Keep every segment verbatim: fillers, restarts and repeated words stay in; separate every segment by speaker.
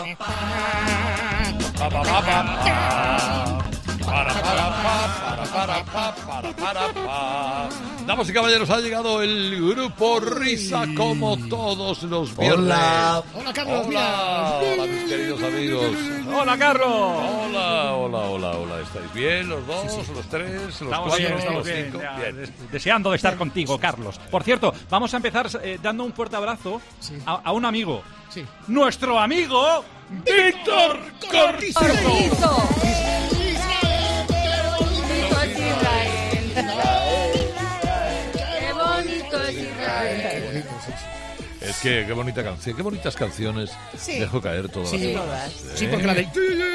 Speaker 1: Pa, pa, pa, pa. Para, para, pa, para, para, pa, para, para, pa. Damas y caballeros, ha llegado el grupo Risa como todos los viernes.
Speaker 2: Hola.
Speaker 3: Hola, Carlos.
Speaker 1: Hola, hola, mis queridos amigos.
Speaker 4: Hola, Carlos.
Speaker 1: Hola, hola, hola, hola. ¿Estáis bien los dos, sí, sí. los tres, los
Speaker 4: estamos
Speaker 1: cuatro,
Speaker 4: bien, estamos
Speaker 1: los
Speaker 4: bien,
Speaker 1: cinco?
Speaker 4: ya,
Speaker 1: Bien.
Speaker 4: des- deseando de estar contigo, Carlos. Por cierto, vamos a empezar eh, dando un fuerte abrazo
Speaker 3: Sí.
Speaker 4: a, a un amigo.
Speaker 3: Sí.
Speaker 4: Nuestro amigo Víctor Cortizo.
Speaker 5: Cortizo. Qué bonito es Israel.
Speaker 1: Es que qué bonita canción, qué bonitas canciones.
Speaker 5: Sí.
Speaker 1: Dejo caer todas
Speaker 3: Sí.
Speaker 1: las
Speaker 3: Sí, porque la de...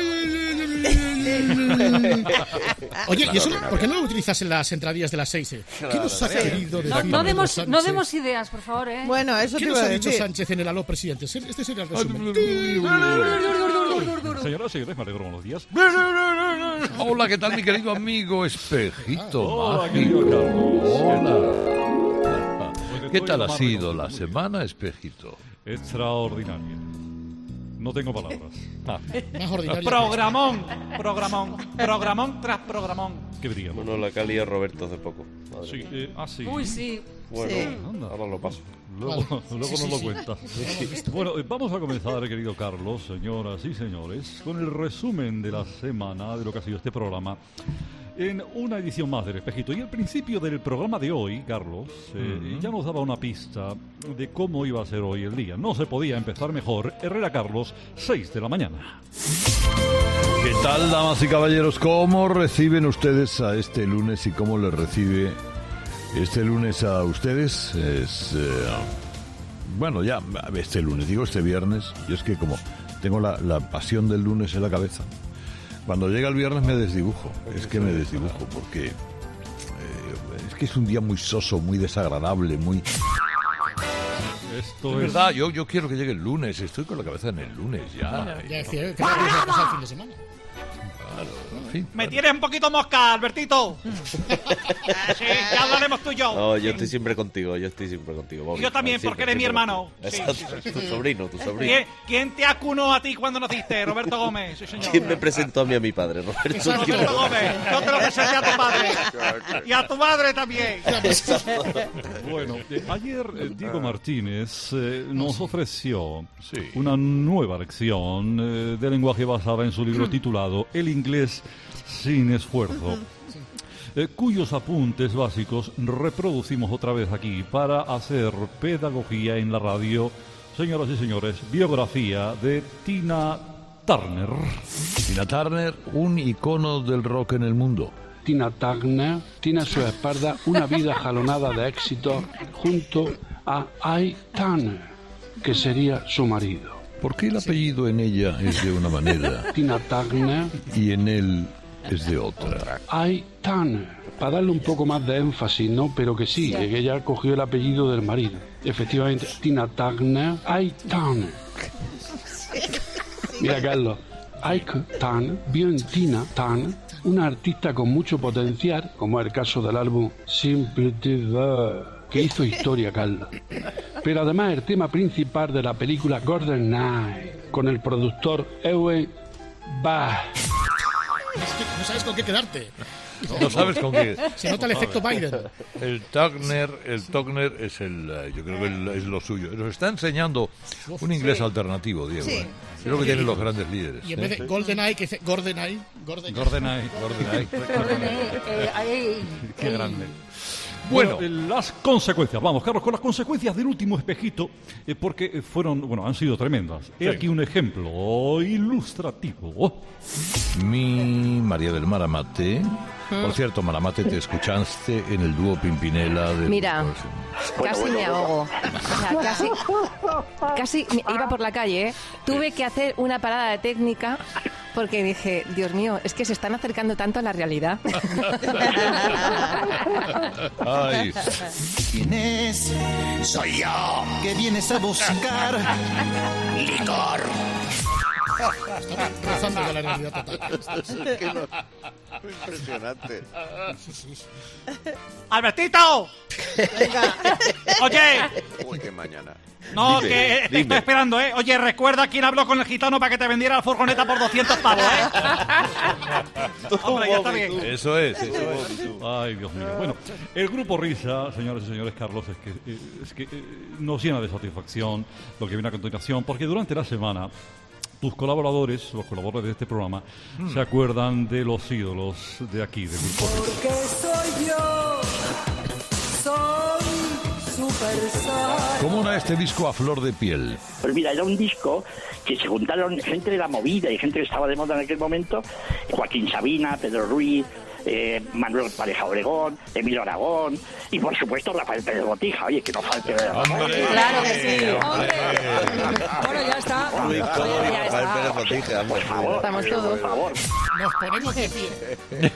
Speaker 3: Oye, ¿y eso por qué no lo utilizas en las entradillas de las seis? Eh? ¿Qué nos ha querido decir
Speaker 5: No, no,
Speaker 3: Pedro
Speaker 5: demos,
Speaker 3: Sánchez?
Speaker 5: no demos ideas, por favor, ¿eh?
Speaker 6: Bueno, eso
Speaker 3: ¿Qué
Speaker 6: te
Speaker 3: nos
Speaker 6: iba a
Speaker 3: ha dicho
Speaker 6: decir.
Speaker 3: Sánchez en el Aló Presidente? Este sería el resumen.
Speaker 4: Señoras y señores, me alegro, buenos días.
Speaker 1: Hola, ¿qué tal, mi querido amigo Espejito?
Speaker 4: Hola,
Speaker 1: mágico?
Speaker 4: querido Carlos.
Speaker 1: Hola. ¿Qué
Speaker 4: Estoy
Speaker 1: tal ha
Speaker 4: más
Speaker 1: sido
Speaker 4: reconocido.
Speaker 1: la semana, Espejito?
Speaker 4: Extraordinaria. No tengo palabras.
Speaker 1: Ah,
Speaker 3: Más ordinaria.
Speaker 4: Programón, programón, programón tras programón. ¿Qué diríamos?
Speaker 2: Bueno, la Cali es Roberto hace poco. Madre
Speaker 4: Sí,
Speaker 2: mía.
Speaker 4: eh, ah, sí.
Speaker 5: Uy, sí.
Speaker 2: Bueno,
Speaker 6: Sí.
Speaker 4: Anda.
Speaker 2: ahora lo paso.
Speaker 4: Luego,
Speaker 3: Vale.
Speaker 4: luego
Speaker 3: Sí,
Speaker 4: nos
Speaker 3: sí,
Speaker 4: lo
Speaker 3: sí.
Speaker 4: cuentas. Bueno, eh, vamos a comenzar, querido Carlos, señoras y señores, con el resumen de la semana de lo que ha sido este programa en una edición más del Espejito. Y al principio del programa de hoy, Carlos, eh,
Speaker 1: Ujú.
Speaker 4: ya nos daba una pista de cómo iba a ser hoy el día. No se podía empezar mejor. Herrera Carlos, seis de la mañana.
Speaker 1: ¿Qué tal, damas y caballeros? ¿Cómo reciben ustedes a este lunes y cómo les recibe este lunes a ustedes? Es, eh, bueno, ya, este lunes, digo este viernes, yo es que como tengo la, la pasión del lunes en la cabeza, cuando llega el viernes me desdibujo, es que me desdibujo, porque eh, es que es un día muy soso, muy desagradable, muy...
Speaker 4: Esto
Speaker 1: Es
Speaker 4: es...
Speaker 1: verdad, yo, yo quiero que llegue el lunes, estoy con la cabeza en el lunes ya.
Speaker 3: Ya decía, que no a pasar el fin de semana.
Speaker 1: Claro, en fin.
Speaker 4: Me tienes un poquito mosca, Albertito. Sí, ya hablaremos tú y yo.
Speaker 2: No, yo estoy siempre contigo, yo estoy siempre contigo. Bobby.
Speaker 4: Yo también,
Speaker 2: Siempre,
Speaker 4: porque eres mi
Speaker 2: siempre
Speaker 4: hermano.
Speaker 2: contigo.
Speaker 4: Sí.
Speaker 2: Exacto, tu sobrino, tu sobrino.
Speaker 4: ¿Quién, quién te acunó a ti cuando naciste? Roberto Gómez. Sí, señor.
Speaker 2: ¿Quién me presentó a mí a mi padre, Roberto?
Speaker 4: Roberto Gómez. Yo te lo presenté a tu padre. Y a tu madre también. Bueno, eh, ayer eh, Diego Martínez eh, nos ofreció
Speaker 1: Sí.
Speaker 4: una nueva lección eh, de lenguaje basada en su libro titulado El inglés sin esfuerzo, eh, cuyos apuntes básicos reproducimos otra vez aquí para hacer pedagogía en la radio. Señoras y señores, biografía de Tina Turner.
Speaker 1: Tina Turner, un icono del rock en el mundo.
Speaker 7: Tina Turner tiene a su espalda una vida jalonada de éxito junto a Ike Turner, que sería su marido.
Speaker 1: ¿Por qué el apellido en ella es de una manera
Speaker 7: Tina Turner,
Speaker 1: y en él es de otra?
Speaker 7: Ike Turner, para darle un poco más de énfasis, ¿no? Pero que sí, que ella cogió el apellido del marido. Efectivamente, Tina Turner, Ike Turner. Mira, Carlos, Ike Turner vio en Tina Turner una artista con mucho potencial, como es el caso del álbum Sympathy Love, que hizo historia, Carlos. Pero además el tema principal de la película Golden Knight, con el productor Ewen Bach.
Speaker 3: Es que no sabes con qué quedarte.
Speaker 1: No sabes con qué.
Speaker 3: Se nota el efecto Biden.
Speaker 1: El Turner, el Turner es el, eh, yo creo que el- es lo suyo. Nos está enseñando un inglés alternativo, Diego.
Speaker 6: Sí,
Speaker 1: ¿eh? Es lo que tienen los grandes líderes.
Speaker 3: Y en
Speaker 1: ¿eh?
Speaker 3: vez de GoldenEye, que dice GoldenEye. GoldenEye.
Speaker 4: GoldenEye.
Speaker 1: GoldenEye.
Speaker 5: Eh, ahí,
Speaker 4: Qué
Speaker 5: ahí.
Speaker 4: grande.
Speaker 1: Bueno.
Speaker 4: Bueno, eh, las consecuencias. Vamos, Carlos, con las consecuencias del último espejito, eh, porque eh, fueron, bueno, han sido tremendas. He aquí un ejemplo ilustrativo.
Speaker 1: Mi María del Mar Amate. Por cierto, Maramate, te escuchaste en el dúo Pimpinela de...
Speaker 8: Mira, casi me ahogo. O sea, casi, casi me- iba por la calle, ¿eh? Tuve que hacer una parada de técnica porque dije, Dios mío, es que se están acercando tanto a la realidad.
Speaker 1: Ay,
Speaker 9: ¿Quién es? Soy yo. ¿Qué vienes a buscar? Licor.
Speaker 3: Estaba rozando con la realidad total.
Speaker 2: Es que no, impresionante.
Speaker 3: Sí, sí, sí.
Speaker 6: ¡Albertito!
Speaker 10: Venga.
Speaker 6: Oye,
Speaker 2: Uy, qué mañana.
Speaker 6: no,
Speaker 2: Dime,
Speaker 6: que te
Speaker 2: dime.
Speaker 6: estoy esperando, ¿eh? Oye, recuerda quién habló con el gitano para que te vendiera la furgoneta por doscientos pavos, ¿eh? Hombre, ya está bien.
Speaker 1: Eso es, eso es.
Speaker 4: Ay, Dios mío. Bueno, el grupo Risa, señores y señores, Carlos, es que, eh, es que eh, nos llena de satisfacción lo que viene a continuación, porque durante la semana tus colaboradores, los colaboradores de este programa,
Speaker 1: Mm.
Speaker 4: se acuerdan de los ídolos de aquí, del grupo Risa.
Speaker 9: Porque soy yo, soy Superstar.
Speaker 1: ¿Cómo era este disco a flor de piel?
Speaker 11: Pues mira, era un disco que se juntaron gente de la movida y gente que estaba de moda en aquel momento. Joaquín Sabina, Pedro Ruiz, eh, Manuel Pareja Obregón, Emilio Aragón y por supuesto Rafael Pérez Botija. Oye, que no falte de
Speaker 10: Claro que sí.
Speaker 5: Hombre. Bueno, ya está.
Speaker 2: Luis Cobos y
Speaker 8: Ya
Speaker 2: Rafael
Speaker 8: está.
Speaker 2: Pérez Botija, hombre.
Speaker 11: Por favor,
Speaker 8: Estamos
Speaker 11: por
Speaker 8: todos.
Speaker 11: favor.
Speaker 3: Nos ponemos de pie.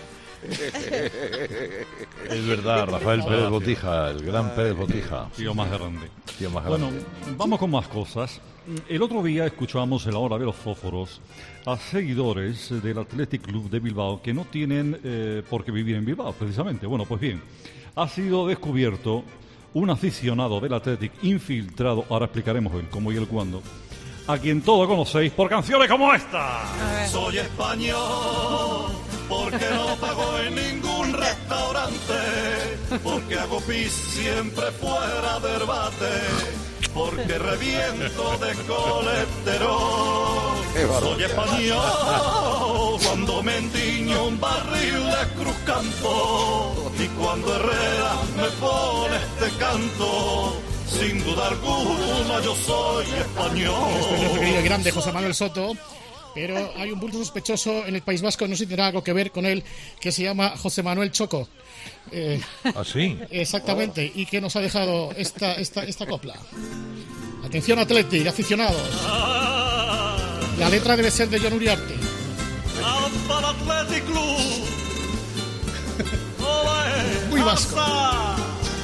Speaker 1: Es verdad, Rafael Pérez Botija, el gran Pérez Botija.
Speaker 4: Tío más grande.
Speaker 1: Tío más
Speaker 4: Bueno,
Speaker 1: grande.
Speaker 4: vamos con más cosas. El otro día escuchamos en la hora de los fósforos a seguidores del Athletic Club de Bilbao que no tienen eh, por qué vivir en Bilbao, precisamente. Bueno, pues bien, ha sido descubierto un aficionado del Athletic infiltrado, ahora explicaremos el cómo y el cuándo, a quien todos conocéis por canciones como esta.
Speaker 12: Soy español, porque no pago en ningún restaurante, porque hago pis siempre fuera del bate, porque reviento de colesterol. Soy español, cuando me entiño un barril de Cruzcampo, y cuando Herrera me pone este canto, sin duda alguna yo soy español.
Speaker 3: Este es nuestro querido y grande José Manuel Soto. Pero hay un bulto sospechoso en el País Vasco, no sé si tendrá algo que ver con él, que se llama José Manuel Choco. Eh,
Speaker 1: ¿Ah, sí?
Speaker 3: Exactamente, y que nos ha dejado esta, esta, esta copla. Atención, Athletic, aficionados. La letra debe ser de John Uriarte.
Speaker 12: Al Athletic Club. Olé,
Speaker 3: Muy vasco.
Speaker 12: Barça.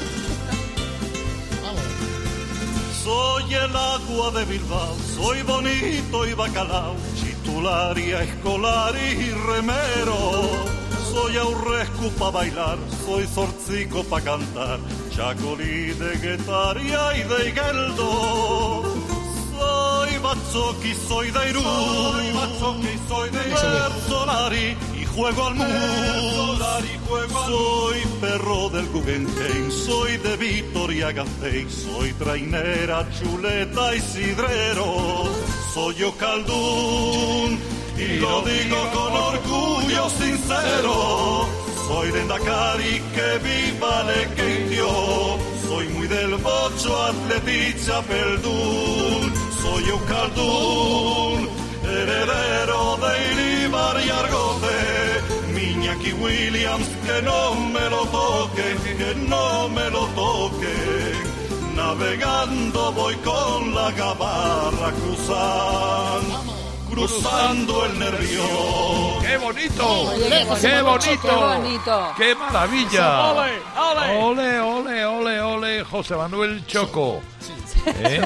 Speaker 3: Vamos.
Speaker 12: Soy el agua de Bilbao, soy bonito y bacalao, titular y escolar y remero. Soy aurrescu pa bailar, soy zortzico pa cantar, chacolí de guetaria y de Igueldo. Soy batzoki, soy de Irún, soy batzoki, soy de Solari y juego al mundo. Soy perro del Guggenheim, soy de Vitoria Gasteiz, soy trainera, chuleta y sidrero. Soy Ocaldún y lo digo con orgullo sincero. Soy de Endacari, que viva le queitió. Soy muy del bocho, Atleti Chapeldún. Soy Eucaldún, heredero de Iribar y Argote. Miñaki Williams, que no me lo toquen, que no me lo toquen. Navegando voy con la gabarra cruzando. Cruzando el Nervión.
Speaker 1: ¡Qué bonito!
Speaker 5: Oye, José
Speaker 1: ¡Qué
Speaker 5: Manuel,
Speaker 1: bonito!
Speaker 5: ¡Qué bonito!
Speaker 1: ¡Qué maravilla!
Speaker 6: ¡Ole, ole!
Speaker 1: ¡Ole, ole, ole, ole! José Manuel Choco. ¿Eh?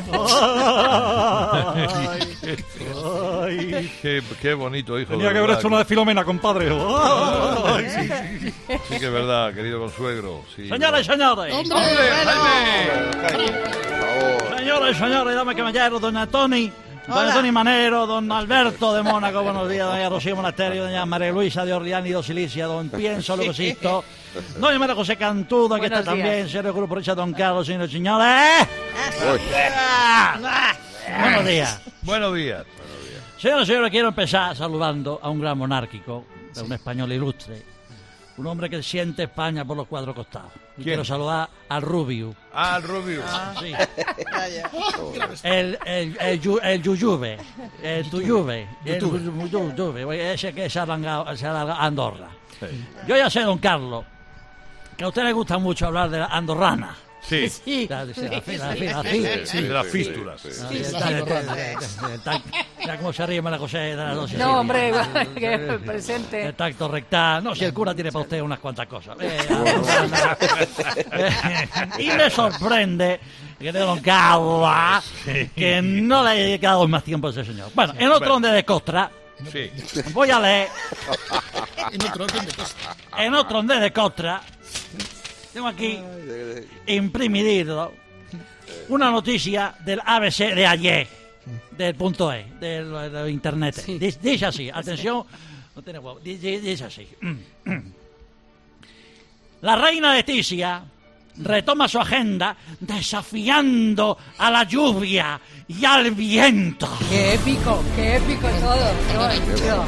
Speaker 6: Ay.
Speaker 1: qué, qué bonito, hijo.
Speaker 6: Tenía
Speaker 1: de
Speaker 6: que haber
Speaker 1: verdad.
Speaker 6: hecho una de Filomena, compadre. Ay.
Speaker 1: Sí que es verdad, querido consuegro. Sí,
Speaker 6: Señores y señores.
Speaker 3: ¡Hombre!
Speaker 1: Jaime.
Speaker 6: Señores y señores, dame que me llamo doña Tony. Doña
Speaker 10: Hola.
Speaker 6: Tony Manero, don Alberto de Mónaco, buenos días, doña Rocío Monasterio, doña María Luisa de Orliani y de Silicia, don Pienso lo que existo, doña María José Cantudo, que está
Speaker 5: Buenos días.
Speaker 6: también, señor Grupo Richard, don Carlos, señores y señores. Ah, Buenos días.
Speaker 1: Buenos días.
Speaker 6: Señores y señores, quiero empezar saludando a un gran monárquico, a un español ilustre, un hombre que siente España por los cuatro costados. Y quiero saludar al Rubio.
Speaker 1: Ah, el Rubio.
Speaker 6: Sí.
Speaker 10: Ya, ya.
Speaker 6: El, el, el, yu- el Yuyuve, el Tuyuve, el Yuyuve, ese que se ha largado, se ha largado a Andorra. Yo ya sé, don Carlos, que a usted le gusta mucho hablar de la andorrana.
Speaker 1: Sí.
Speaker 6: Sí. La, sí, la,
Speaker 1: Sí,
Speaker 6: la, la,
Speaker 1: sí,
Speaker 6: la,
Speaker 1: sí, las fístulas.
Speaker 6: Ya como se ríe María José de las dos.
Speaker 5: No, hombre, que el presente.
Speaker 6: El tacto rectal. No, si el cura tiene para usted unas cuantas cosas. Eh, y me sorprende que tengo don Carlos, que no le haya dedicado más tiempo a ese señor. Bueno, en otro donde de Costra,
Speaker 1: sí.
Speaker 6: Voy a leer.
Speaker 3: En otro orden de Costra.
Speaker 6: En otro orden de Costra, tengo aquí imprimido una noticia del A B C de ayer, del punto E, del, del internet. Sí. Dice, dice así, atención, no tiene huevo, dice, dice así. La reina Leticia retoma su agenda desafiando a la lluvia y al viento.
Speaker 5: Qué épico, qué épico todo. todo.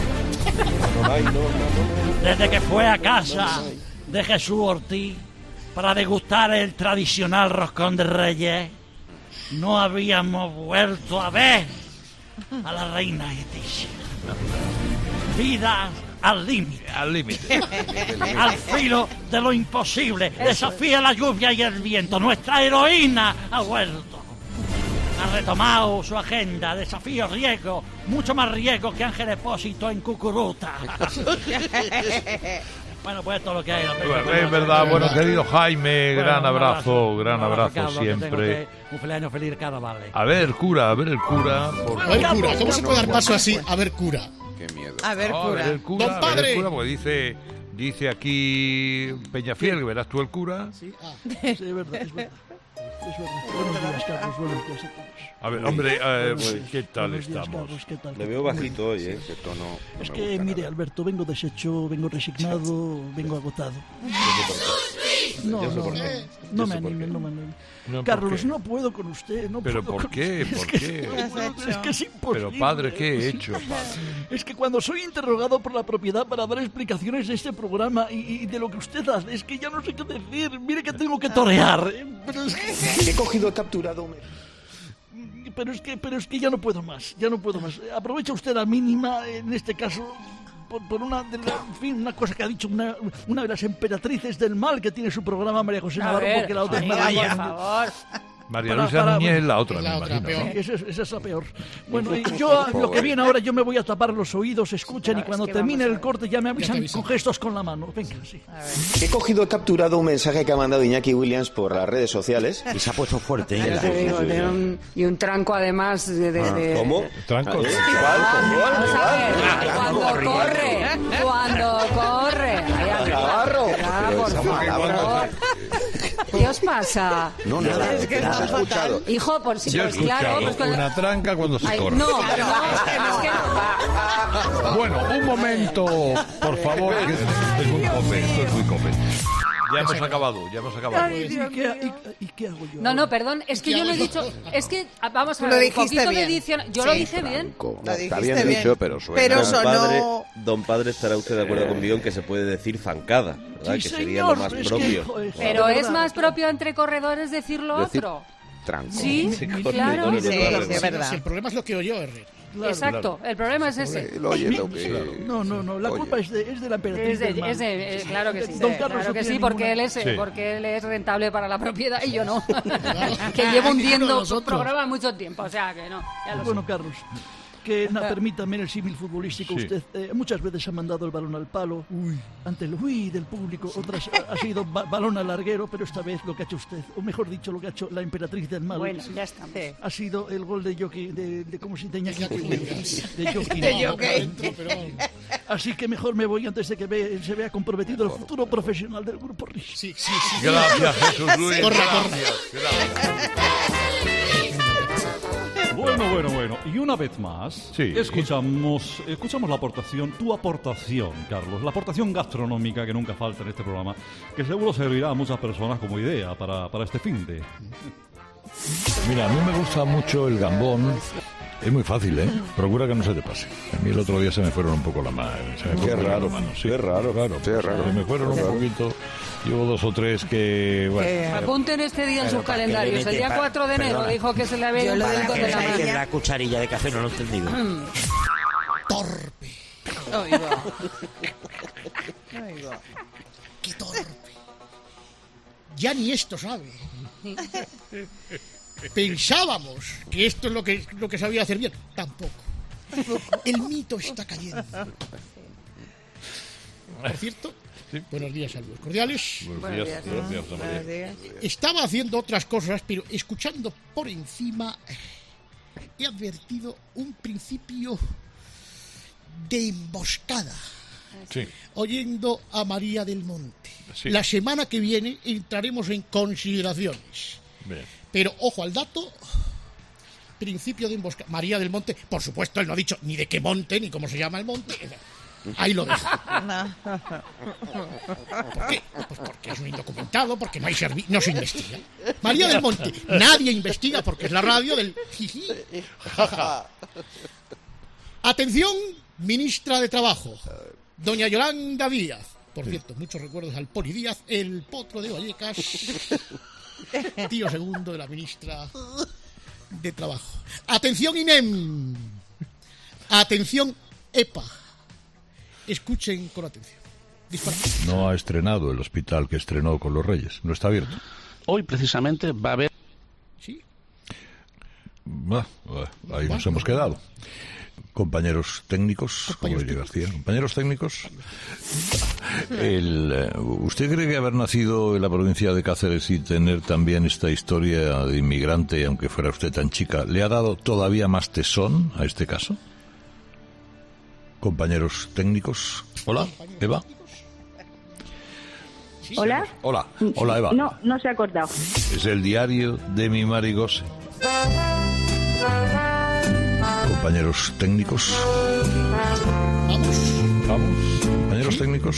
Speaker 6: Desde que fue a casa de Jesús Ortiz para degustar el tradicional roscón de Reyes, no habíamos vuelto a ver a la reina Leticia. Vidas al límite.
Speaker 1: Al límite.
Speaker 6: Al filo de lo imposible. Desafía la lluvia y el viento. Nuestra heroína ha vuelto. Ha retomado su agenda. Desafío, riesgo. Mucho más riesgo que Ángel Expósito en Cucuruta. Bueno, pues esto es lo que hay.
Speaker 1: Bueno, es verdad. Bueno, querido Jaime,
Speaker 6: Bueno,
Speaker 1: gran
Speaker 6: un
Speaker 1: abrazo, gran
Speaker 6: un
Speaker 1: abrazo
Speaker 6: Carlos, que tengo
Speaker 1: siempre.
Speaker 6: que- Un feliz año feliz carnaval.
Speaker 1: A ver, cura, a ver el cura. por
Speaker 3: A ver,
Speaker 1: favor.
Speaker 3: cura, ¿cómo se puede dar paso así? A ver, cura.
Speaker 2: Qué miedo.
Speaker 10: A ver,
Speaker 1: No, a ver
Speaker 10: cura.
Speaker 1: el cura,
Speaker 3: Don
Speaker 1: a ver el
Speaker 3: padre.
Speaker 1: cura, porque dice, dice aquí Peñafiel, que verás tú el cura.
Speaker 6: Sí, es verdad, es verdad. Es verdad. Buenos días, Carlos. Buenos días a todos.
Speaker 1: A ver, hombre, eh,
Speaker 6: Buenos días,
Speaker 1: ¿qué tal
Speaker 6: buenos días,
Speaker 1: estamos?
Speaker 6: Carlos, ¿qué tal?
Speaker 2: Le veo bajito hoy, ¿eh? Ese tono. no
Speaker 6: Es
Speaker 2: me
Speaker 6: que,
Speaker 2: gusta
Speaker 6: mire,
Speaker 2: nada.
Speaker 6: Alberto, vengo deshecho, vengo resignado, vengo agotado. No,
Speaker 2: Yo sé
Speaker 6: no,
Speaker 2: por qué.
Speaker 6: no,
Speaker 2: Yo
Speaker 6: no
Speaker 2: sé
Speaker 6: me
Speaker 2: por
Speaker 6: anime,
Speaker 2: qué.
Speaker 6: no me anime.
Speaker 1: No, ¿por
Speaker 6: Carlos,
Speaker 1: qué?
Speaker 6: no puedo con usted, no
Speaker 1: ¿Pero
Speaker 6: puedo
Speaker 1: por
Speaker 6: con
Speaker 1: qué?
Speaker 6: usted.
Speaker 1: ¿Por
Speaker 6: Es que-
Speaker 1: qué?
Speaker 6: no puedo, es que es imposible.
Speaker 1: Pero padre, ¿qué he hecho, padre?
Speaker 6: Es que cuando soy interrogado por la propiedad para dar explicaciones de este programa y, y de lo que usted hace, es que ya no sé qué decir. Mire que tengo que torear. ¿eh? Pero es que...
Speaker 13: He cogido, he capturado.
Speaker 6: Pero es que, pero es que ya no puedo más, ya no puedo más. Aprovecha usted la mínima, en este caso, por, por una, de la- en fin, una cosa que ha dicho una, una de las emperatrices del mal que tiene su programa, María José
Speaker 5: A
Speaker 6: Navarro,
Speaker 5: ver,
Speaker 6: porque la otra es
Speaker 5: venga,
Speaker 6: María.
Speaker 5: por favor.
Speaker 1: María
Speaker 6: Para-
Speaker 1: Luisa
Speaker 6: para-
Speaker 1: Núñez es la otra,
Speaker 3: Es la
Speaker 1: me
Speaker 3: otra,
Speaker 1: imagino.
Speaker 3: peor.
Speaker 1: ¿no?
Speaker 6: Esa, es- esa es la peor. Bueno, y yo lo que viene ahora, yo me voy a tapar los oídos, escuchen, y
Speaker 5: es
Speaker 6: cuando
Speaker 5: que
Speaker 6: termine
Speaker 5: vamos a
Speaker 6: el
Speaker 5: ver.
Speaker 6: corte ya me avisan
Speaker 3: aviso.
Speaker 6: con gestos con la mano. Venga, sí.
Speaker 13: He cogido, he capturado un mensaje que ha mandado Iñaki Williams por las redes sociales y se ha puesto fuerte. ¿eh?
Speaker 5: Ya te digo, tiene un- y un tranco además de... de- de-
Speaker 13: ¿Cómo?
Speaker 1: Tranco.
Speaker 5: Vamos a ver, cuando corre, cuando corre. Ahí al-
Speaker 13: Navarro.
Speaker 5: Ah,
Speaker 13: Pero
Speaker 5: por
Speaker 13: esa
Speaker 5: favor.
Speaker 13: palabra-
Speaker 5: ¿Qué os pasa?
Speaker 13: No, nada,
Speaker 10: Es que
Speaker 13: no se ha
Speaker 10: está
Speaker 13: escuchado.
Speaker 5: Hijo, por si
Speaker 1: Yo he
Speaker 5: pues claro,
Speaker 1: escuchado
Speaker 5: pues con la-
Speaker 1: una tranca cuando se
Speaker 5: Ay,
Speaker 1: corre.
Speaker 5: no, no, es que no.
Speaker 1: Bueno, un momento, por favor, que esto es muy come, esto es muy come. Ya hemos acabado, ya hemos acabado.
Speaker 6: ¿Y qué, y- y qué hago yo?
Speaker 5: No, no, perdón, es que yo no he dicho, es que ah, vamos a
Speaker 10: Lo
Speaker 5: ver, un
Speaker 10: dijiste
Speaker 5: poquito de
Speaker 10: bien.
Speaker 5: edición, yo lo
Speaker 10: Sí.
Speaker 5: dije bien.
Speaker 2: No,
Speaker 10: Lo
Speaker 2: está
Speaker 10: dijiste
Speaker 2: bien
Speaker 10: bien.
Speaker 2: dicho, pero suena.
Speaker 10: Pero
Speaker 14: Don
Speaker 10: sonó-
Speaker 14: padre, don padre estará usted de acuerdo conmigo en que se puede decir zancada, ¿verdad?
Speaker 6: Sí,
Speaker 14: que
Speaker 6: señor,
Speaker 14: sería lo más
Speaker 6: es que,
Speaker 14: propio.
Speaker 6: joder,
Speaker 5: Pero
Speaker 6: de
Speaker 5: es
Speaker 6: verdad,
Speaker 5: más propio entre corredores decirlo
Speaker 2: Decir-
Speaker 5: otro.
Speaker 2: Tranco.
Speaker 5: Sí,
Speaker 14: Sí,
Speaker 5: claro.
Speaker 14: corredores de
Speaker 10: Sí,
Speaker 14: barrio.
Speaker 10: sí, es verdad.
Speaker 3: Si el problema es lo que oyó, Herrera.
Speaker 6: claro.
Speaker 5: Exacto, el problema es ese.
Speaker 2: Él oye lo que.
Speaker 6: No, no, no, la
Speaker 2: Oye.
Speaker 6: culpa es de, es de la emperatriz
Speaker 5: Es de-
Speaker 6: del mal.
Speaker 5: es de- eh, claro que sí,
Speaker 6: Don Carlos
Speaker 5: claro
Speaker 6: no
Speaker 5: que
Speaker 6: tiene
Speaker 5: sí, porque él
Speaker 6: ninguna-
Speaker 5: es, eh,
Speaker 1: Sí.
Speaker 5: porque él es rentable para la propiedad y yo no. que llevo
Speaker 3: Ninguno de
Speaker 5: hundiendo su
Speaker 3: nosotros.
Speaker 5: programa mucho tiempo, o sea que no, ya lo
Speaker 6: Bueno,
Speaker 5: sé.
Speaker 6: Carlos, que na, permítame en el símil futbolístico.
Speaker 1: Sí.
Speaker 6: Usted eh, muchas veces ha mandado el balón al palo ante el uy del público, otras ha, ha sido ba- balón al larguero, pero esta vez lo que ha hecho usted, o mejor dicho, lo que ha hecho la emperatriz del mal,
Speaker 5: Bueno, ya está.
Speaker 6: ha sido el gol de Jockey, de, de ¿cómo se dice? Iñaki Williams. De Jockey.
Speaker 10: De Jockey.
Speaker 6: Así que mejor me voy antes de que ve- se vea comprometido el futuro profesional del grupo R I S.
Speaker 3: Sí, sí, sí.
Speaker 1: Gracias, Jesús Luis.
Speaker 3: Corre,
Speaker 1: Gracias, gracias.
Speaker 4: Bueno, bueno, bueno. Y una vez más,
Speaker 1: Sí.
Speaker 4: escuchamos, escuchamos la aportación, tu aportación, Carlos, la aportación gastronómica que nunca falta en este programa, que seguro servirá a muchas personas como idea para, para este fin de...
Speaker 1: Mira, a mí me gusta mucho el gambón. Es muy fácil, ¿eh? Procura que no se te pase. A mí el otro día se me fueron un poco la mano. Se me
Speaker 2: Qué
Speaker 1: fueron
Speaker 2: raro,
Speaker 1: las manos, sí.
Speaker 2: qué raro,
Speaker 1: claro.
Speaker 2: qué raro.
Speaker 1: Se me fueron un poquito. Llevo dos o tres que, bueno.
Speaker 5: Apunten este día en sus calendarios. El día cuatro de enero dijo que se le había
Speaker 10: Yo
Speaker 5: ido
Speaker 10: lo
Speaker 5: un
Speaker 10: del
Speaker 5: poquito de la
Speaker 10: comer
Speaker 5: mano.
Speaker 10: ahí.
Speaker 13: La cucharilla de café no lo he entendido.
Speaker 3: Torpe.
Speaker 10: Oigo. Oigo.
Speaker 3: Qué torpe. ya ni esto sabe. Pensábamos que esto es lo que, lo que sabía hacer bien. Tampoco. El mito está cayendo. Por cierto, sí. Buenos días, saludos cordiales.
Speaker 1: Buenos días. Buenos días,
Speaker 10: Buenos días.
Speaker 3: Estaba haciendo otras cosas, pero escuchando por encima he advertido un principio de emboscada.
Speaker 1: Sí.
Speaker 3: Oyendo a María del Monte.
Speaker 1: Sí.
Speaker 3: La semana que viene entraremos en consideraciones.
Speaker 1: Bien.
Speaker 3: Pero ojo al dato. Principio de emboscada. María del Monte, por supuesto, él no ha dicho ni de qué monte, ni cómo se llama el monte. Ahí lo dejo. ¿Por qué? Pues porque es un indocumentado, porque no hay servi- no se investiga. María del Monte, nadie investiga porque es la radio del jiji. Jaja. Atención, ministra de Trabajo, doña Yolanda Díaz. Por cierto, muchos recuerdos al Poli Díaz, el potro de Vallecas, tío segundo de la ministra de Trabajo. Atención, INEM. Atención, EPA. Escuchen con atención. Dispara.
Speaker 1: No ha estrenado el hospital que estrenó con los Reyes. No está abierto.
Speaker 7: Hoy precisamente va a haber...
Speaker 3: Sí.
Speaker 1: Bah, bah, ahí nos hemos quedado. Compañeros técnicos, como diría García, compañeros técnicos. El, eh, ¿Usted cree que haber nacido en la provincia de Cáceres y tener también esta historia de inmigrante, aunque fuera usted tan chica, le ha dado todavía más tesón a este caso? Compañeros técnicos. Hola, Eva.
Speaker 15: ¿Hola?
Speaker 1: Hola, hola Eva.
Speaker 15: No, no se ha cortado.
Speaker 1: Es el diario de mi Marigose. Compañeros técnicos.
Speaker 3: Vamos.
Speaker 1: Vamos. Compañeros técnicos.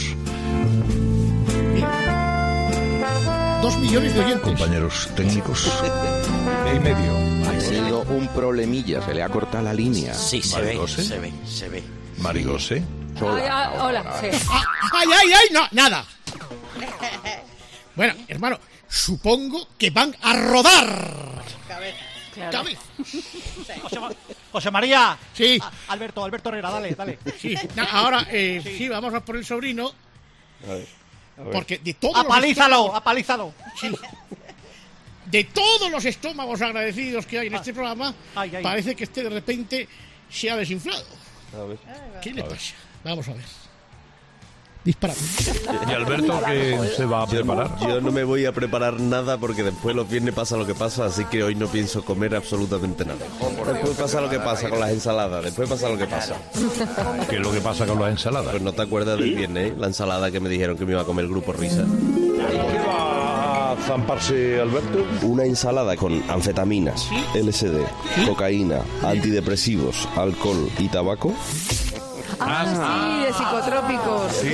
Speaker 3: Dos millones de oyentes.
Speaker 1: Compañeros técnicos. Y medio.
Speaker 13: Ha sido un problemilla, se le ha cortado la línea.
Speaker 6: Sí, se ve,
Speaker 1: Marigose.
Speaker 6: se ve, se ve.
Speaker 1: Marigose.
Speaker 8: Ay, ay, hola, sí.
Speaker 3: ¡Ay, ay, ay! No, nada. Bueno, hermano, supongo que van a rodar.
Speaker 10: Cabeza.
Speaker 8: Claro.
Speaker 3: Cabeza.
Speaker 6: José, José María.
Speaker 3: Sí.
Speaker 6: A- Alberto, Alberto Herrera, dale, dale.
Speaker 3: Sí. Na, ahora, eh, sí. vamos a por el sobrino.
Speaker 14: A ver, a ver.
Speaker 3: Porque de todos
Speaker 6: Apalízalo,
Speaker 3: los
Speaker 6: apalízalo.
Speaker 3: Sí. De todos los estómagos agradecidos que hay en este programa,
Speaker 6: Ay, ay.
Speaker 3: parece que este de repente se ha desinflado.
Speaker 14: A ver.
Speaker 3: ¿Qué le pasa? Vamos a ver. Dispara.
Speaker 1: ¿Y Alberto qué se va a
Speaker 14: Yo,
Speaker 1: preparar?
Speaker 14: yo no me voy a preparar nada porque después los viernes pasa lo que pasa, así que hoy no pienso comer absolutamente nada. Después pasa lo que pasa con las ensaladas, después pasa lo que pasa.
Speaker 1: ¿Qué es lo que pasa con las ensaladas?
Speaker 14: Pues no te acuerdas del viernes, ¿eh? La ensalada que me dijeron que me iba a comer el grupo Risa.
Speaker 1: ¿Qué va a zamparse Alberto?
Speaker 14: Una ensalada con anfetaminas, L S D, cocaína, antidepresivos, alcohol y tabaco.
Speaker 8: Ah, sí, de psicotrópicos.
Speaker 1: Sí,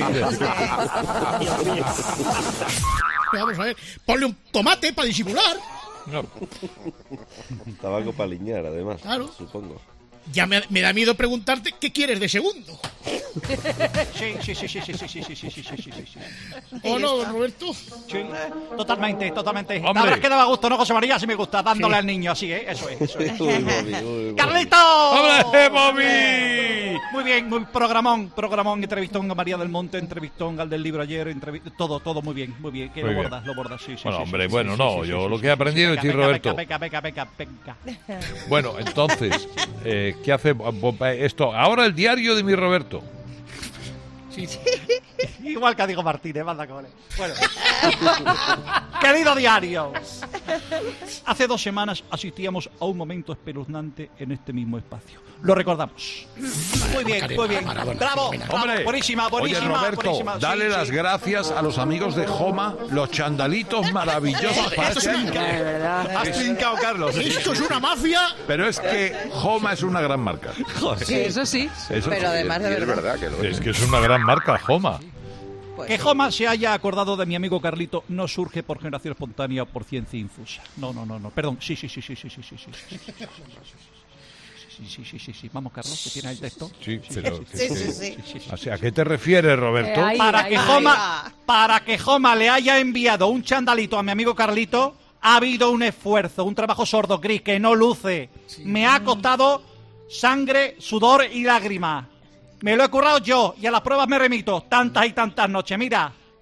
Speaker 3: Vamos a ver. Ponle un tomate para disimular.
Speaker 1: no.
Speaker 14: Tabaco para liñar, además,
Speaker 3: Claro.
Speaker 14: supongo.
Speaker 3: Ya me, me da miedo preguntarte qué quieres de segundo.
Speaker 6: Sí, sí, sí, sí, sí, sí, sí, sí, sí, sí, sí, sí, sí.
Speaker 3: ¿O no, don Roberto?
Speaker 6: Sí, totalmente, totalmente.
Speaker 1: Hombre.
Speaker 6: La verdad es que daba gusto, ¿no, José María? Sí me gusta, dándole
Speaker 3: Sí.
Speaker 6: al niño, así, ¿eh? Eso es, eso es.
Speaker 14: Uy, Bobby, uy, Bobby.
Speaker 6: ¡Carlito!
Speaker 1: ¡Hombre, Bobby!
Speaker 6: Muy bien, muy programón, programón, entrevistón a María del Monte, entrevistón al del libro ayer, entrevi- todo, todo muy bien, muy bien. Que
Speaker 1: Muy
Speaker 6: lo
Speaker 1: bien.
Speaker 6: bordas, lo bordas, sí, sí.
Speaker 1: Bueno,
Speaker 6: sí,
Speaker 1: hombre,
Speaker 6: sí,
Speaker 1: bueno,
Speaker 6: sí,
Speaker 1: no,
Speaker 6: sí, sí,
Speaker 1: yo
Speaker 6: sí,
Speaker 1: lo
Speaker 6: sí,
Speaker 1: que he
Speaker 6: sí,
Speaker 1: aprendido de
Speaker 6: venga,
Speaker 1: ti,
Speaker 6: venga,
Speaker 1: Roberto.
Speaker 6: Venga, venga, venga, venga.
Speaker 1: Bueno, entonces, eh, ¿qué hace esto? Ahora el diario de mi Roberto.
Speaker 3: Sí.
Speaker 6: Igual que digo Martínez, manda cojones. Bueno. Querido diario, hace dos semanas asistíamos a un momento espeluznante en este mismo espacio. Lo recordamos. Muy bien, muy bien. Bravo, bravo.
Speaker 1: Hombre,
Speaker 6: Buenísima, buenísima.
Speaker 1: Oye, Roberto,
Speaker 6: buenísima. Sí,
Speaker 1: dale las
Speaker 6: sí.
Speaker 1: gracias a los amigos de Joma, los chandalitos maravillosos para este año.
Speaker 8: De verdad.
Speaker 1: Has trincado, Carlos.
Speaker 3: Esto es una mafia.
Speaker 1: Pero es que Joma es una gran marca.
Speaker 8: Sí, eso sí.
Speaker 1: Eso
Speaker 10: Pero
Speaker 1: sí.
Speaker 10: además de
Speaker 13: Y es
Speaker 10: verdad.
Speaker 13: verdad que lo
Speaker 1: Es que es una gran marca, Joma.
Speaker 10: Pues
Speaker 6: Que Joma se haya acordado de mi amigo Carlito no surge por generación espontánea o por ciencia infusa. No, no, no, no. Perdón. Sí, sí, sí, sí, sí, sí, sí, sí, sí, sí, sí, sí, sí, sí, sí. Vamos, Carlos, que tienes el texto.
Speaker 1: Sí, pero...
Speaker 10: Sí, sí, sí.
Speaker 1: O sea, ¿a qué te refieres, Roberto?
Speaker 8: Eh, ahí-
Speaker 6: Para que
Speaker 8: ahí
Speaker 6: Joma,
Speaker 10: va.
Speaker 6: para que Joma le haya enviado un chandalito a mi amigo Carlito, ha habido un esfuerzo, un trabajo sordo, gris, que no luce. Me ha costado sangre, sudor y lágrimas. Me lo he currado yo y a las pruebas me remito tantas y tantas noches. Mira,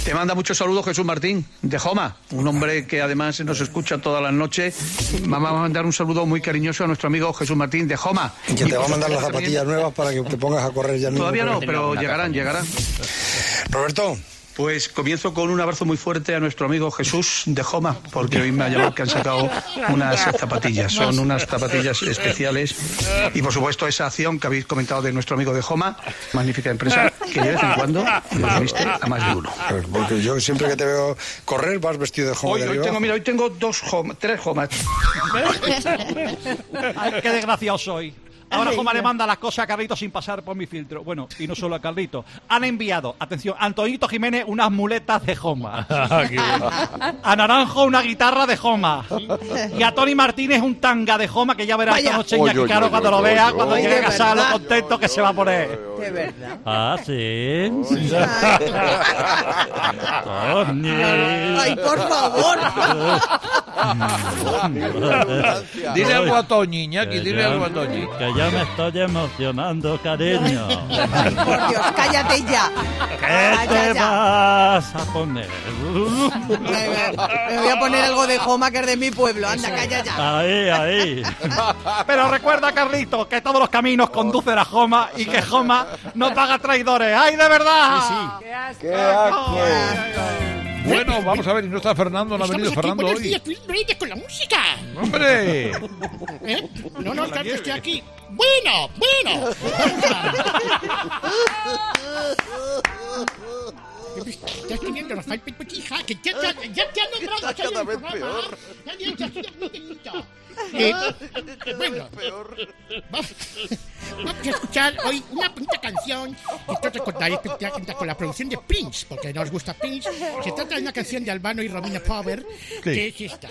Speaker 15: Te manda muchos saludos Jesús Martín, de Joma, un hombre que además nos escucha todas las noches. Vamos a mandar un saludo muy cariñoso a nuestro amigo Jesús Martín, de Joma.
Speaker 16: Y que te va a mandar las zapatillas nuevas para que te pongas a correr ya mismo.
Speaker 15: Todavía no, pero llegarán, llegarán.
Speaker 16: Roberto.
Speaker 15: Pues comienzo con un abrazo muy fuerte a nuestro amigo Jesús de Joma, porque hoy me ha llamado que han sacado unas zapatillas. Son unas zapatillas especiales. Y por supuesto esa acción que habéis comentado de nuestro amigo de Joma, magnífica empresa, que de vez en cuando nos viste a más de uno.
Speaker 16: Porque yo siempre que te veo correr vas vestido de Joma.
Speaker 15: Hoy,
Speaker 16: de
Speaker 15: hoy tengo, mira, hoy tengo dos Joma, tres Jomas.
Speaker 6: Ay, qué desgraciado soy. Ahora Joma le manda las cosas a Carlitos sin pasar por mi filtro. Bueno, y no solo a Carlitos. Han enviado, atención, a Antonito Jiménez unas muletas de Joma. A Naranjo una guitarra de Joma. Y a Tony Martínez un tanga de Joma, que ya verá esta noche Iñaki Caro cuando lo vea, cuando llegue a casa, lo contento que se va a poner.
Speaker 10: De verdad.
Speaker 6: Ah, sí.
Speaker 10: Ay, por favor.
Speaker 1: Dile algo a Toñi, Iñaki, dile algo a Toñi.
Speaker 6: Que ya me estoy emocionando, cariño.
Speaker 10: Ay, por Dios, cállate ya.
Speaker 6: ¿Qué te vas a poner?
Speaker 10: Me voy a poner algo de Joma, que es de mi pueblo. Anda, calla ya.
Speaker 6: Ahí, ahí. Pero recuerda, Carlitos, que todos los caminos conducen a Joma y que Joma no paga traidores. ¡Ay, de verdad!
Speaker 1: Sí, sí.
Speaker 10: ¡Qué asco!
Speaker 1: ¡Qué asco! Bueno, vamos a ver, ¿y no está Fernando? ¿No ha venido
Speaker 3: Estamos aquí.
Speaker 1: Fernando
Speaker 3: Buenos
Speaker 1: hoy?
Speaker 3: días, Twin Reyes, con la música.
Speaker 1: ¡Hombre!
Speaker 3: ¿Eh? No, no, claro que estoy aquí. Bueno, bueno. Ya estoy viendo Rafael Petija, que ya, ya, ya te han nombrado aquí en el programa. Ya, ya, ya, ya, muy bonito. Eh, bueno, vamos, vamos a escuchar hoy una bonita canción que esto recordaréis que te cuenta con la producción de Prince, porque no os gusta Prince. Se trata de una canción de Albano y Romina Power, que es esta.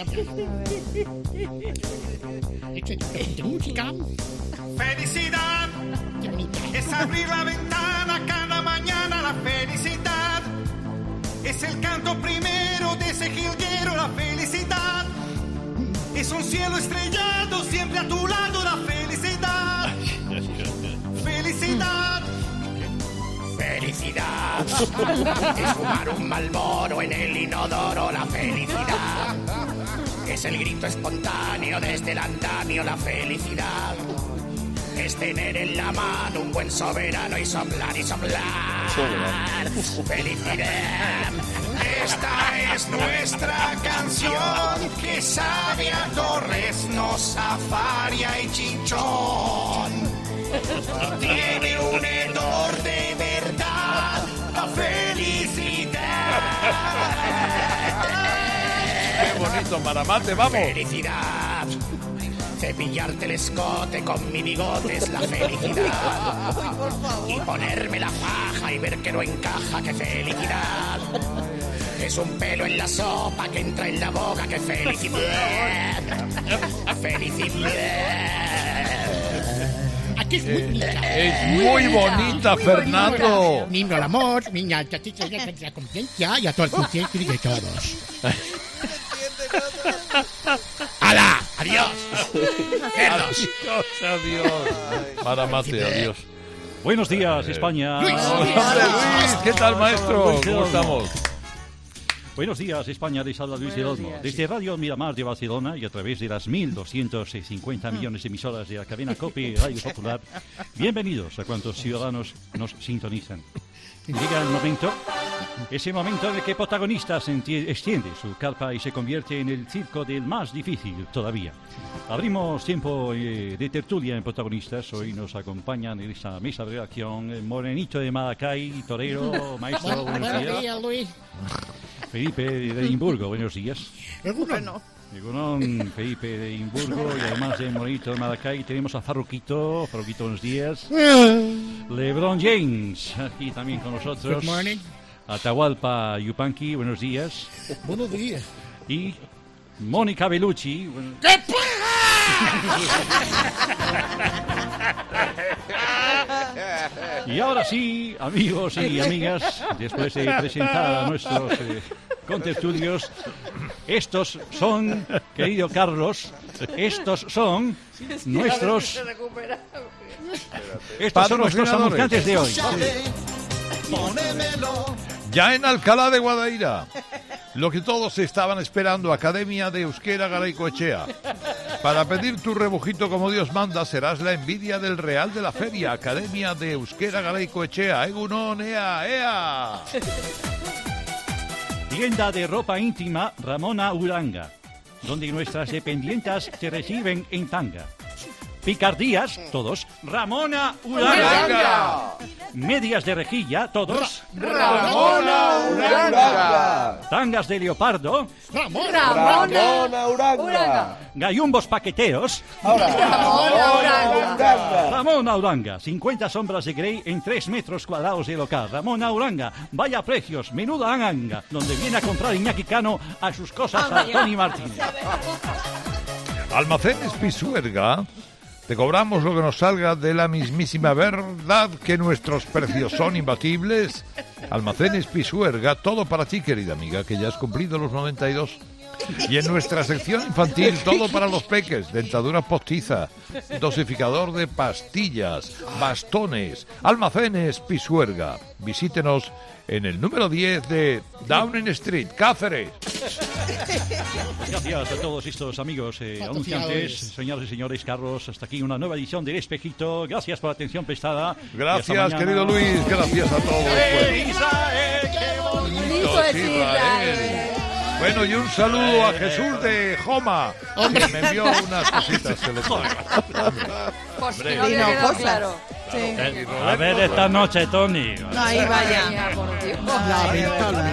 Speaker 3: De música.
Speaker 12: Felicidad
Speaker 3: Qué bonita.
Speaker 12: es abrir la ventana cada mañana, la felicidad es el canto primero de ese jilguero, la felicidad es un cielo estrellado siempre a tu lado, la felicidad. Felicidad.
Speaker 3: Felicidad es fumar un Marlboro en el inodoro, la felicidad es el grito espontáneo desde el andamio, la felicidad es tener en la mano un buen soberano y soplar y soplar. Felicidad.
Speaker 12: Esta es nuestra canción que sabe a Torres, Nosa, Faria y Chinchón. Y tiene un hedor de verdad, la felicidad.
Speaker 1: ¡Qué bonito, Maramate, vamos!
Speaker 3: Felicidad. Cepillarte el escote con mi bigote es la felicidad. Y ponerme la faja y ver que no encaja, qué felicidad. Es un pelo en la sopa que entra en la boca, qué felicidad. Felicidad. Aquí es muy bonita.
Speaker 1: Es muy bonita, Fernando.
Speaker 3: Niño al amor, niña al chatito, ya la conciencia y a todo el conciencia de todos. ¡Hala! ¡Adiós!
Speaker 1: Adiós, adiós. Maramate, adiós.
Speaker 4: Buenos días, España.
Speaker 1: Luis, Luis, ¿qué tal, maestro?
Speaker 4: Luis
Speaker 1: ¿Cómo estamos?
Speaker 4: Buenos días, España, les habla Luis del Olmo. Desde Radio Miramar de Barcelona y a través de las mil doscientos cincuenta millones de emisoras de la cadena COPE Radio Popular, bienvenidos a cuantos ciudadanos nos sintonizan. Llega el momento, ese momento en el que protagonista se extiende su carpa y se convierte en el circo del más difícil todavía. Abrimos tiempo eh, de tertulia en protagonistas. Hoy nos acompañan en esta mesa de redacción el Morenito de Maracay, torero, maestro, buenos días.
Speaker 3: Luis.
Speaker 4: Felipe de Edimburgo, buenos días.
Speaker 10: Bueno.
Speaker 4: Egunon, Felipe de Edimburgo, y además de Morenito de Maracay tenemos a Farruquito. Farruquito, buenos días. LeBron James, aquí también con nosotros.
Speaker 3: Good morning.
Speaker 4: Atahualpa Yupanqui, buenos días.
Speaker 3: Buenos días.
Speaker 4: Y Mónica Bellucci. Bueno...
Speaker 3: ¡Qué
Speaker 4: Y ahora sí, amigos y amigas, después de presentar a nuestros eh, contertulios, estos son, querido Carlos, estos son nuestros... Estos son nuestros anunciantes de hoy.
Speaker 12: Pónemelo.
Speaker 1: Ya en Alcalá de Guadaira, lo que todos estaban esperando, Academia de Euskera Garaycoechea. Para pedir tu rebujito como Dios manda, serás la envidia del Real de la Feria. Academia de Euskera Garaycoechea. Egunon, ea, ea.
Speaker 4: Tienda de ropa íntima Ramona Uranga, donde nuestras dependientas te reciben en tanga. Picardías, todos, Ramona Uranga. Uranga. Medias de rejilla, todos,
Speaker 9: Ramona Uranga.
Speaker 4: Tangas de leopardo,
Speaker 9: Ramona, Ramona Uranga. Uranga.
Speaker 4: Gallumbos paqueteros,
Speaker 9: Ramona Uranga.
Speaker 4: Ramona Uranga, cincuenta sombras de Grey en tres metros cuadrados de local. Ramona Uranga, vaya precios, menuda anganga, donde viene a comprar Iñaki Cano a sus cosas a Tony Martínez.
Speaker 1: Almacenes Pisuerga. Te cobramos lo que nos salga de la mismísima verdad, que nuestros precios son imbatibles. Almacenes Pisuerga, todo para ti, querida amiga, que ya has cumplido los noventa y dos. Y en nuestra sección infantil, todo para los peques, dentadura postiza, dosificador de pastillas, bastones. Almacenes Pisuerga. Visítenos en el número diez de Downing Street, Cáceres.
Speaker 4: Gracias a todos estos amigos eh, anunciantes, señoras y señores, Carlos. Hasta aquí una nueva edición del Espejito. Gracias por la atención prestada.
Speaker 1: Gracias, querido Luis. Gracias a todos.
Speaker 9: ¡Eh, Israel! ¡Qué bonito es Israel!
Speaker 1: Bueno, y un saludo a Jesús de Joma, que me envió unas cositas que le traigo.
Speaker 5: Pues que no te quedó claro.
Speaker 6: Sí. A ver esta noche, Tony.
Speaker 10: Ahí vaya.
Speaker 3: Lamentable.